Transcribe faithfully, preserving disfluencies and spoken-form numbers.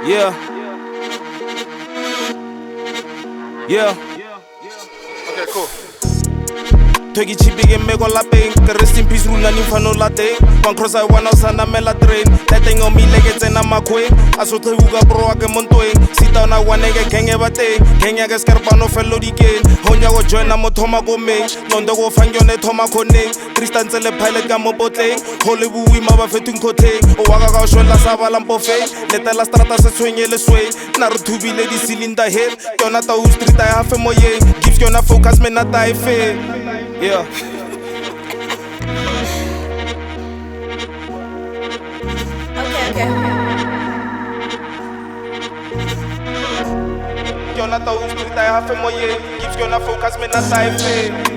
Yeah. Yeah. Okay, cool. Twegi chipige meko lapeng. The rest in peace rule ni mfano late. One cross I wanna sana mela train. That thing on me like it's in a makwe. Aso te uga bro ake montoeng. Sita na wanege kenge bate. Kenya ke scarpano fellow di gain. Honya go join na mo thoma go me. Nondo go fangyo ne thoma kone. Tristan tsele pilot ka mo potleng. Hole bui ma ba fetung khoteng. O waka ka shola sa ba lampo fe. Leta la strata se tshwenye le sway. Na re thubile di cylinder head. Yona ta u street I have moyeng. Give yona focus me na ta ife. Yeah. Okay, okay. Yona ta u street I have moyeng. Give yona focus me na ta ife.